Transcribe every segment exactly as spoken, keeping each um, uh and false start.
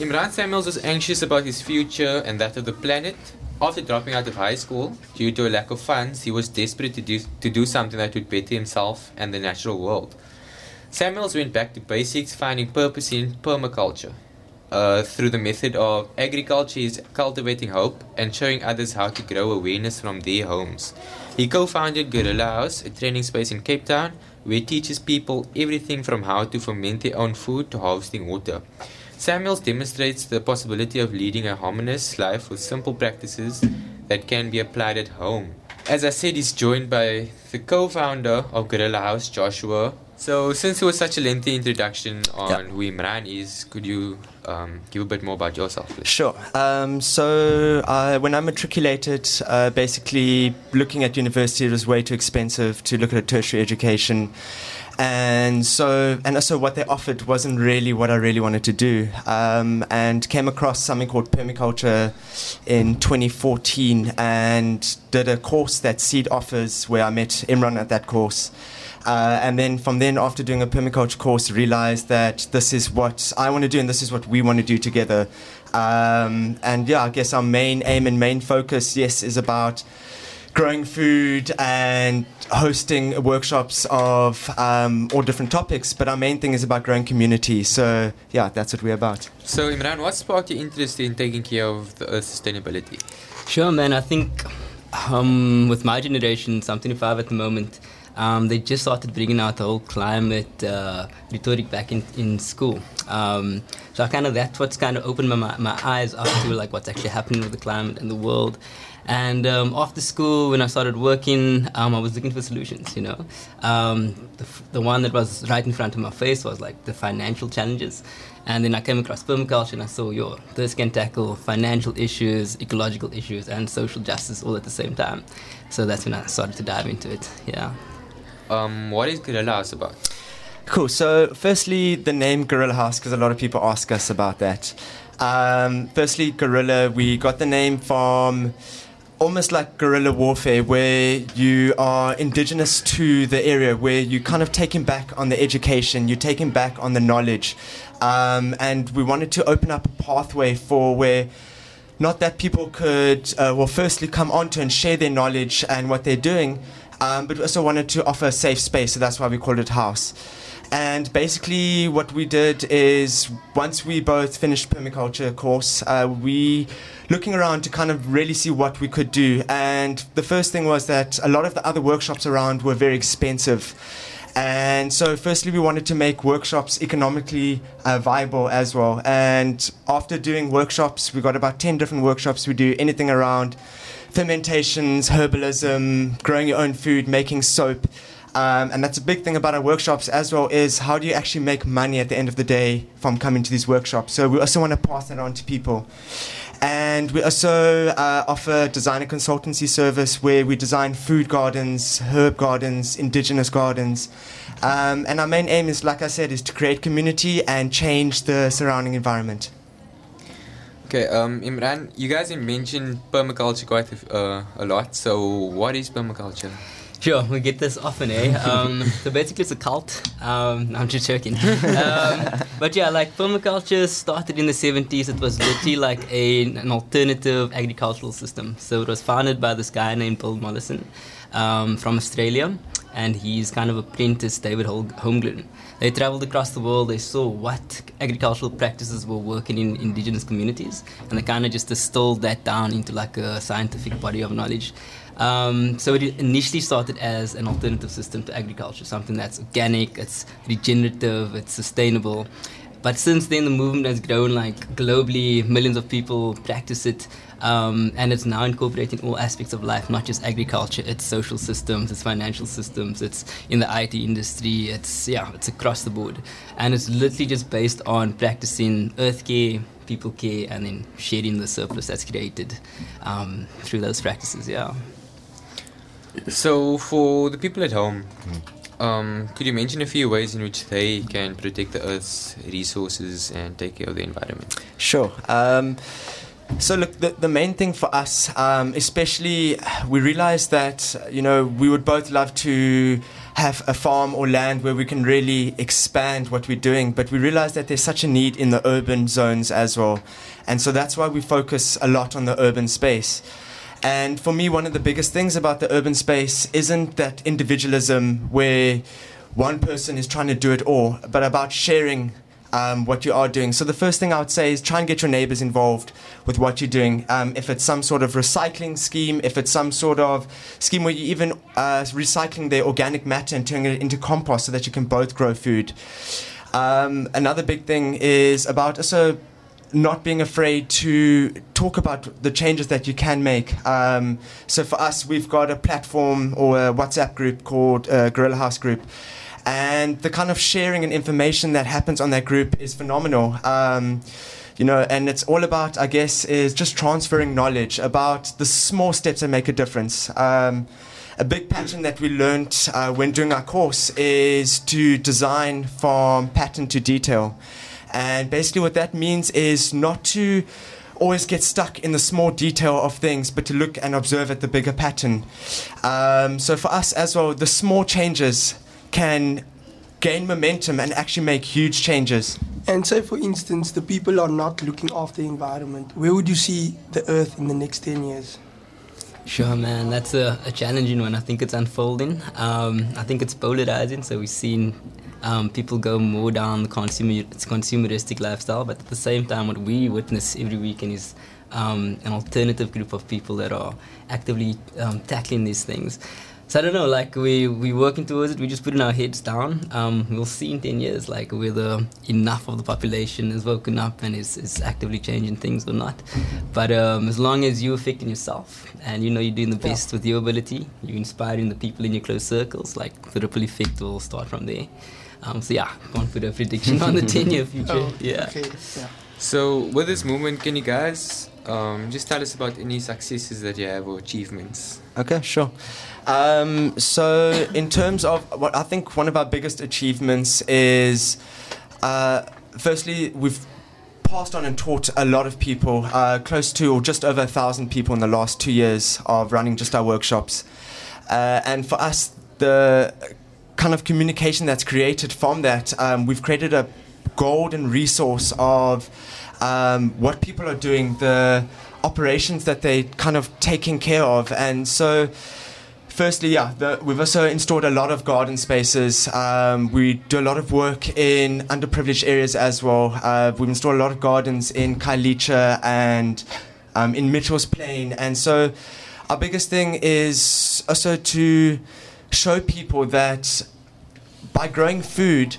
Imran Samuels was anxious about his future and that of the planet. After dropping out of high school, due to a lack of funds, he was desperate to do, to do something that would better himself and the natural world. Samuels went back to basics, finding purpose in permaculture. Uh, through the method of agriculture, he's cultivating hope and showing others how to grow awareness from their homes. He co-founded Gorilla House, a training space in Cape Town, where he teaches people everything from how to ferment their own food to harvesting water. Samuels demonstrates the possibility of leading a harmonious life with simple practices that can be applied at home. As I said, he's joined by the co-founder of Gorilla House, Joshua. So, since it was such a lengthy introduction on yeah. who Imran is, could you um, give a bit more about yourself, please? Sure. Um, so, uh, when I matriculated, uh, basically looking at university, it was way too expensive to look at a tertiary education. And so, and also what they offered wasn't really what I really wanted to do. Um, and came across something called permaculture in twenty fourteen and did a course that Seed offers where I met Imran at that course. Uh, and then from then, after doing a permaculture course, realized that this is what I want to do and this is what we want to do together. Um, and yeah, I guess our main aim and main focus, yes, is about growing food and hosting workshops of um, all different topics. But our main thing is about growing community. So yeah, that's what we're about. So Imran, what sparked your interest in taking care of the Earth's sustainability? Sure, man. I think um, with my generation, I'm twenty-five at the moment, Um, they just started bringing out the whole climate uh, rhetoric back in, in school. Um, so I kind of that's what's kind of opened my my eyes up to like what's actually happening with the climate and the world. And um, after school, when I started working, um, I was looking for solutions. You know, um, the, the one that was right in front of my face was like the financial challenges. And then I came across permaculture and I saw, yo, this can tackle financial issues, ecological issues, and social justice all at the same time. So that's when I started to dive into it. Yeah. Um, what is Gorilla House about? Cool. So, firstly, the name Gorilla House, because a lot of people ask us about that. Um, firstly, Gorilla, we got the name from almost like guerrilla warfare, where you are indigenous to the area, where you're kind of taking back on the education, you're taking back on the knowledge. Um, and we wanted to open up a pathway for where not that people could, uh, well, firstly come onto and share their knowledge and what they're doing, Um, but we also wanted to offer a safe space, so that's why we called it House. And basically what we did is, once we both finished permaculture course, uh, we looking around to kind of really see what we could do. And the first thing was that a lot of the other workshops around were very expensive. And so firstly we wanted to make workshops economically uh, viable as well. And after doing workshops, we got about ten different workshops. We do anything around fermentations, herbalism, growing your own food, making soap. Um, and that's a big thing about our workshops as well, is how do you actually make money at the end of the day from coming to these workshops. So we also want to pass that on to people. And we also uh, offer designer consultancy service where we design food gardens, herb gardens, indigenous gardens. Um, and our main aim is, like I said, is to create community and change the surrounding environment. Okay, um, Imran, you guys have mentioned permaculture quite a, uh, a lot. So what is permaculture? Sure, we get this often, eh? Um, so basically it's a cult. Um, I'm just joking. Um, but yeah, like permaculture started in the seventies. It was literally like a, an alternative agricultural system. So it was founded by this guy named Bill Mollison um, from Australia. And he's kind of apprentice David Holmgren. They traveled across the world. They saw what agricultural practices were working in indigenous communities. And they kind of just distilled that down into like a scientific body of knowledge. Um, so it initially started as an alternative system to agriculture, something that's organic, it's regenerative, it's sustainable. But since then, the movement has grown like globally. Millions of people practice it, um, and it's now incorporating all aspects of life, not just agriculture. It's social systems, it's financial systems, it's in the I T industry. It's yeah, it's across the board, and it's literally just based on practicing earth care, people care, and then sharing the surplus that's created um, through those practices. Yeah. So for the people at home, um, could you mention a few ways in which they can protect the Earth's resources and take care of the environment? Sure. Um, so look, the, the main thing for us, um, especially, we realized that, you know, we would both love to have a farm or land where we can really expand what we're doing, but we realize that there's such a need in the urban zones as well. And so that's why we focus a lot on the urban space. And for me, one of the biggest things about the urban space isn't that individualism where one person is trying to do it all, but about sharing um, what you are doing. So the first thing I would say is try and get your neighbors involved with what you're doing. Um, if it's some sort of recycling scheme, if it's some sort of scheme where you're even uh, recycling their organic matter and turning it into compost so that you can both grow food. Um, another big thing is about also not being afraid to talk about the changes that you can make. Um, so for us, we've got a platform or a WhatsApp group called uh, Gorilla House Group. And the kind of sharing and information that happens on that group is phenomenal. Um, you know, and it's all about, I guess, is just transferring knowledge about the small steps that make a difference. Um, a big pattern that we learned uh, when doing our course is to design from pattern to detail. And basically what that means is not to always get stuck in the small detail of things, but to look and observe at the bigger pattern. Um, so for us as well, the small changes can gain momentum and actually make huge changes. And say, for instance, the people are not looking after the environment. Where would you see the Earth in the next ten years? Sure, man. That's a, a challenging one. I think it's unfolding. Um, I think it's polarizing. So we've seen um, people go more down the consumer, consumeristic lifestyle, but at the same time, what we witness every weekend is um, an alternative group of people that are actively um, tackling these things. So I don't know, like we we working towards it. We just putting our heads down. Um, we'll see in ten years, like whether enough of the population is woken up and is, is actively changing things or not. But um, as long as you're affecting yourself and you know you're doing the best with your ability, you're inspiring the people in your close circles, like the ripple effect will start from there. Um, so yeah, can't put a prediction on the ten-year future. Oh, yeah. Okay. Yeah. So with this movement, can you guys um, just tell us about any successes that you have or achievements? Okay, sure. Um, so in terms of what I think one of our biggest achievements is, uh, firstly, we've passed on and taught a lot of people, uh, close to or just over a thousand people in the last two years of running just our workshops. Uh, and for us, the kind of communication that's created from that, um, we've created a golden resource of um, what people are doing, the operations that they kind of taking care of. And so firstly, yeah, the, we've also installed a lot of garden spaces. Um, we do a lot of work in underprivileged areas as well. Uh, we've installed a lot of gardens in Khayelitsha and um, in Mitchell's Plain. And so our biggest thing is also to show people that by growing food,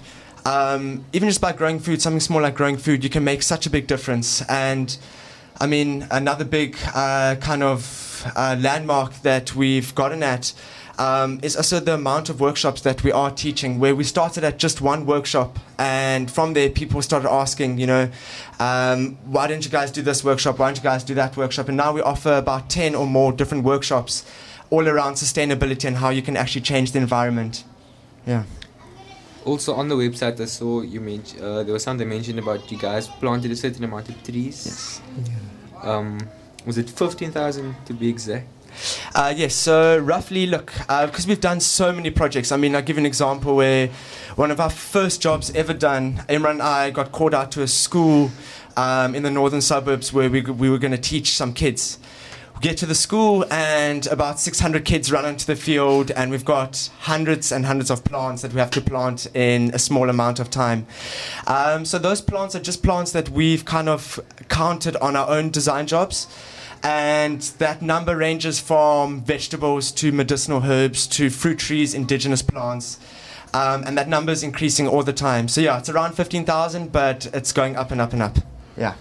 um, even just by growing food, something small like growing food, you can make such a big difference. And I mean, another big uh, kind of uh, landmark that we've gotten at um, is also the amount of workshops that we are teaching, where we started at just one workshop, and from there people started asking, you know, um, why didn't you guys do this workshop? Why don't you guys do that workshop? And now we offer about ten or more different workshops all around sustainability and how you can actually change the environment. Yeah. Also on the website, I saw you mentioned uh, there was something mentioned about you guys planted a certain amount of trees. Yes. Um, was it fifteen thousand to be exact? Uh, yes, so roughly, look, because uh, we've done so many projects. I mean, I'll give you an example where one of our first jobs ever done, Imran and I got called out to a school um, in the northern suburbs where we, we were going to teach some kids. We get to the school and about six hundred kids run onto the field, and we've got hundreds and hundreds of plants that we have to plant in a small amount of time. Um, so those plants are just plants that we've kind of counted on our own design jobs. And that number ranges from vegetables to medicinal herbs to fruit trees, indigenous plants. Um, and that number is increasing all the time. So yeah, it's around fifteen thousand, but it's going up and up and up. Yeah.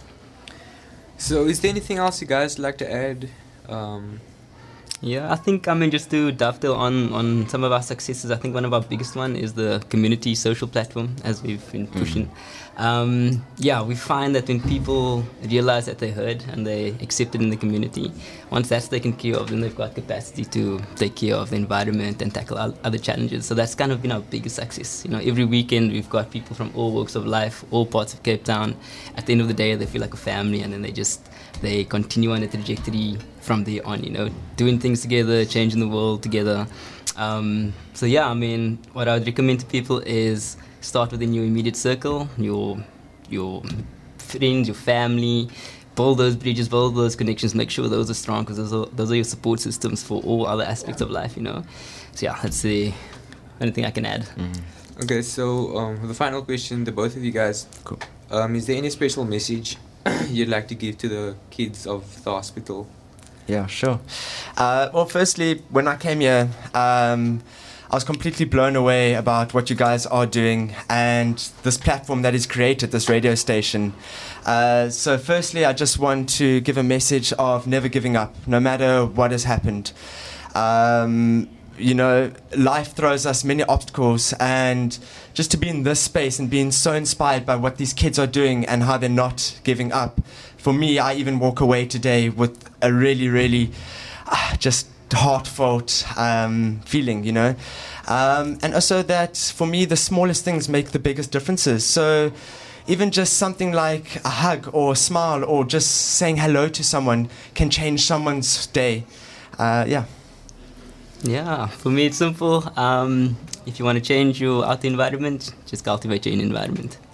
So is there anything else you guys like to add? Um, Yeah, I think, I mean, just to dovetail on, on some of our successes, I think one of our biggest one is the community social platform, as we've been pushing. Mm-hmm. Um, yeah, we find that when people realize that they're heard and they're accepted in the community, once that's taken care of, then they've got capacity to take care of the environment and tackle other challenges. So that's kind of been our biggest success. You know, every weekend we've got people from all walks of life, all parts of Cape Town. At the end of the day, they feel like a family, and then they just, they continue on a trajectory from there on, you know, doing things together, changing the world together. Um, so yeah, I mean, what I would recommend to people is start within your immediate circle, your your friends, your family. Build those bridges, build those connections. Make sure those are strong, because those are those are your support systems for all other aspects of life. You know. So yeah, that's the only thing I can add. Mm. Okay, so um, the final question, the both of you guys. Cool. Um, is there any special message you'd like to give to the kids of the hospital? Yeah, sure. Uh, well, firstly, when I came here, um, I was completely blown away about what you guys are doing and this platform that is created, this radio station. Uh, so firstly, I just want to give a message of never giving up, no matter what has happened. Um, you know, life throws us many obstacles, and just to be in this space and being so inspired by what these kids are doing and how they're not giving up. For me, I even walk away today with a really, really uh, just heartfelt um, feeling, you know. Um, and also that, for me, the smallest things make the biggest differences. So even just something like a hug or a smile or just saying hello to someone can change someone's day. Uh, yeah. Yeah, for me it's simple. Um, if you want to change your outer environment, just cultivate your inner environment.